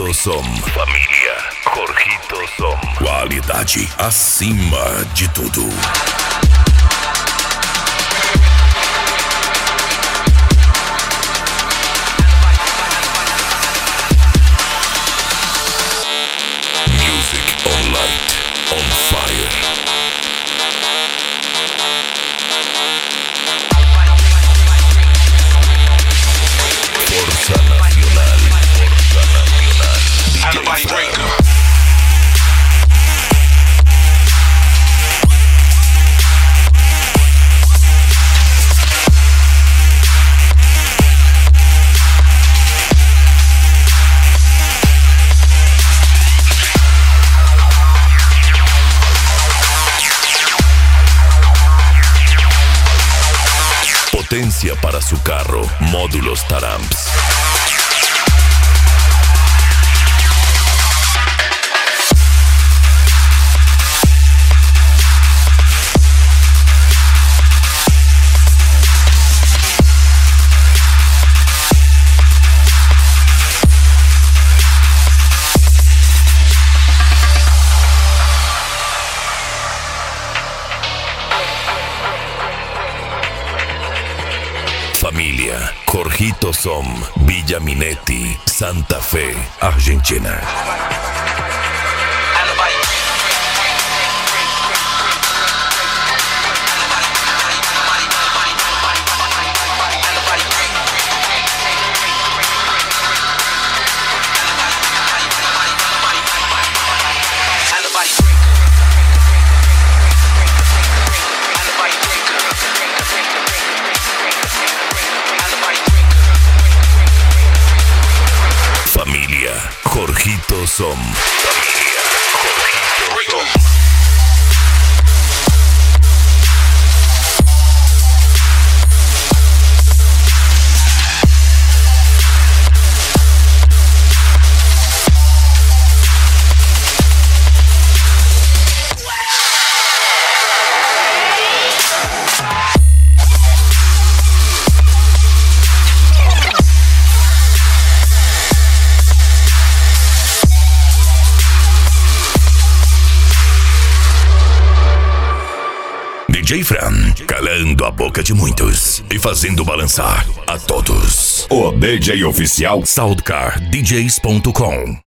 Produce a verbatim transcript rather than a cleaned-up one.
Jorgito Som. Família, Jorgito Som. Qualidade acima de tudo. Music on light, on fire. Forza Nacional, Forza Nacional. D J Fran. Potencia para su carro, módulos Taramps. Família, Jorgito Som, Villa Minetti, Santa Fe, Argentina. Familia, Jorgito Som. Familia, Jorgito Som. D J Fran, calando a boca de muitos e fazendo balançar a todos. O D J oficial Soundcar D Js ponto com.